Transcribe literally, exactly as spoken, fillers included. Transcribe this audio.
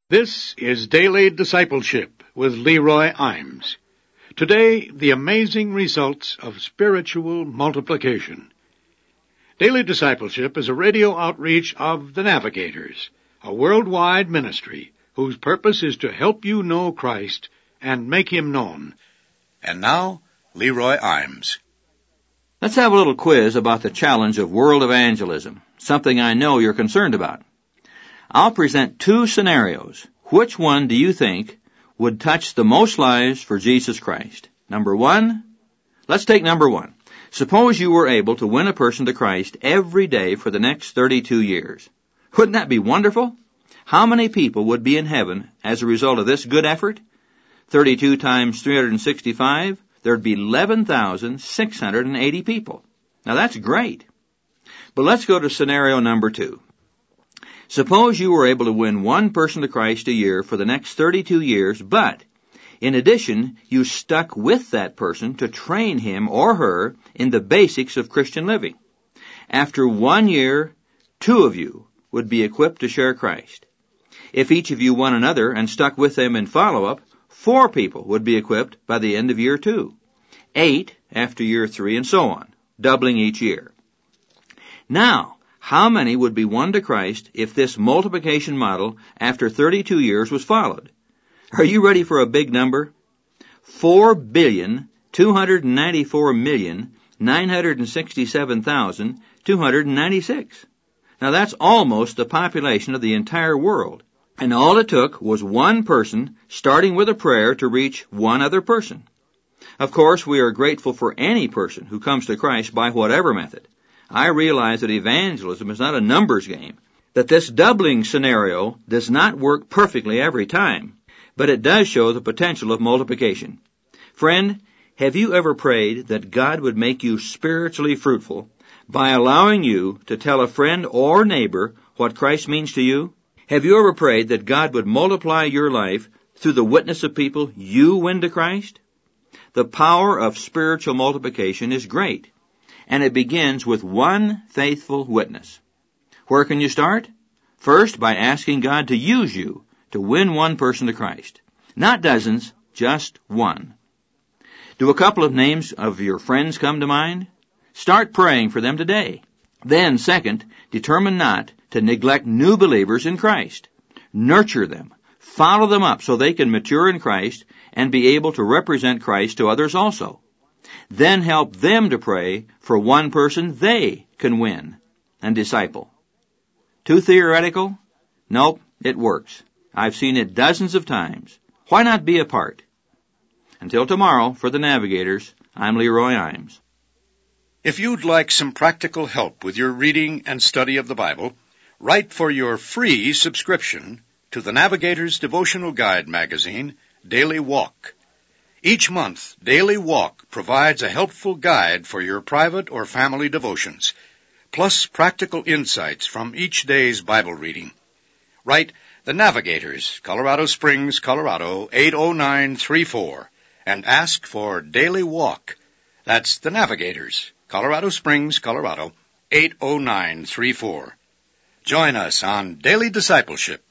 This is Daily Discipleship with Leroy Imes. Today, the amazing results of spiritual multiplication. Daily Discipleship is a radio outreach of the Navigators, a worldwide ministry whose purpose is to help you know Christ and make Him known. And now, Leroy Imes. Let's have a little quiz about the challenge of world evangelism, something I know you're concerned about. I'll present two scenarios. Which one do you think would touch the most lives for Jesus Christ? Number one? Let's take number one. Suppose you were able to win a person to Christ every day for the next thirty-two years. Wouldn't that be wonderful? How many people would be in heaven as a result of this good effort? thirty-two times three hundred sixty-five, there'd be eleven thousand six hundred eighty people. Now that's great. But let's go to scenario number two. Suppose you were able to win one person to Christ a year for the next thirty-two years, but in addition, you stuck with that person to train him or her in the basics of Christian living. After one year, two of you would be equipped to share Christ. If each of you won another and stuck with them in follow-up, four people would be equipped by the end of year two, eight after year three, and so on, doubling each year. Now, how many would be won to Christ if this multiplication model after thirty-two years was followed? Are you ready for a big number? Four billion, two hundred ninety-four million, nine hundred sixty-seven thousand, two hundred ninety-six. Now that's almost the population of the entire world. And all it took was one person starting with a prayer to reach one other person. Of course, we are grateful for any person who comes to Christ by whatever method. I realize that evangelism is not a numbers game, that this doubling scenario does not work perfectly every time, but it does show the potential of multiplication. Friend, have you ever prayed that God would make you spiritually fruitful by allowing you to tell a friend or neighbor what Christ means to you? Have you ever prayed that God would multiply your life through the witness of people you win to Christ? The power of spiritual multiplication is great, and it begins with one faithful witness. Where can you start? First, by asking God to use you to win one person to Christ. Not dozens, just one. Do a couple of names of your friends come to mind? Start praying for them today. Then, second, determine not to neglect new believers in Christ. Nurture them. Follow them up so they can mature in Christ and be able to represent Christ to others also. Then help them to pray for one person they can win and disciple. Too theoretical? Nope, it works. I've seen it dozens of times. Why not be a part? Until tomorrow, for the Navigators, I'm Leroy Imes. If you'd like some practical help with your reading and study of the Bible, write for your free subscription to the Navigators Devotional Guide magazine, Daily Walk. Each month, Daily Walk provides a helpful guide for your private or family devotions, plus practical insights from each day's Bible reading. Write The Navigators, Colorado Springs, Colorado, eight oh nine three four, and ask for Daily Walk. That's The Navigators, Colorado Springs, Colorado, eight oh nine three four. Join us on Daily Discipleship